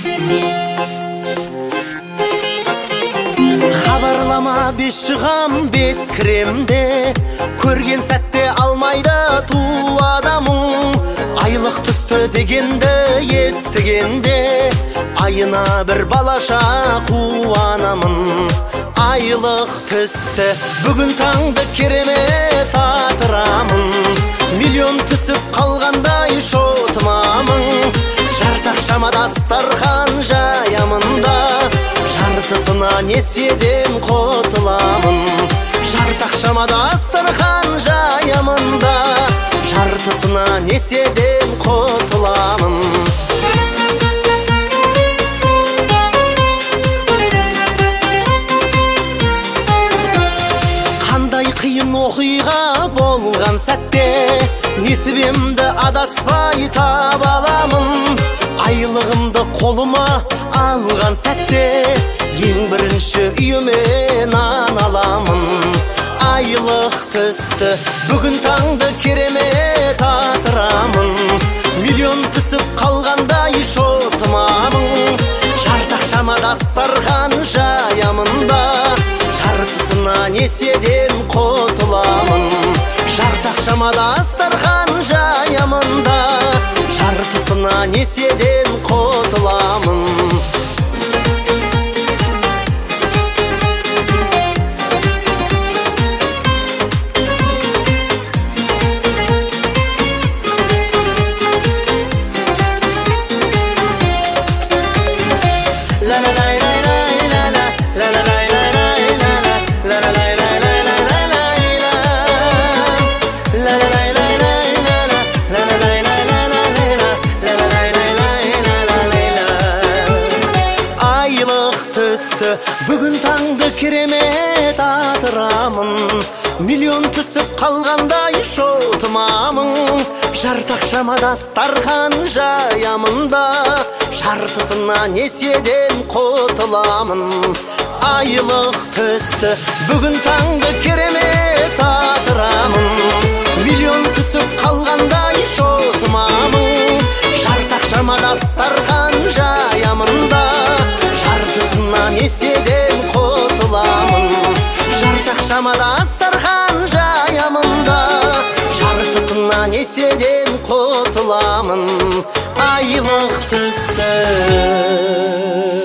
Хабарлама бес шығам бес кіремде, көрген сәтте алмайды ту адамың. Айлық түсті дегенді естігенде, айына бір балаша қуанамын. Айлық түсті, бүгін таңды керемет атырамын. Миллион түсіп қалғандай шотымамын. Жартақ шамада дастархан жаямында, жартысына несиеден құтыламын. Жартақ шамада дастархан жаямында, жартысына несиеден құтыламын. Қандай қиын оқиға болған сәтте, несібемді адаспай таба аламын. Айлығымды қолыма алған сәтте, ең бірінші үйіме нан аламын. Айлық түсті, бүгін таңды керемет атырамын. Миллион түсіп қалғандай шотымамын. Жартақ шамада дастархан жаямында, жартысына несиеден құтыламын. Жартақ шамада дастархан жаямында, жартысына несиеден құтыламын. Бүгін таңды керемет атырамын. Миллион түсіп қалғандай шотымамын. Жартақ шамада дастархан жаямында, жартысына несиеден құтыламын. Айлық түсті, бүгін таңды керемет атырамын. Миллион түсіп қалғандай шотымамын. Жартақ шамада дастархан жаямында, жартысына несиеден құтыламын. Жартақ шамада дастархан жаямында, жартысына несиеден құтыламын. Айлық түсті.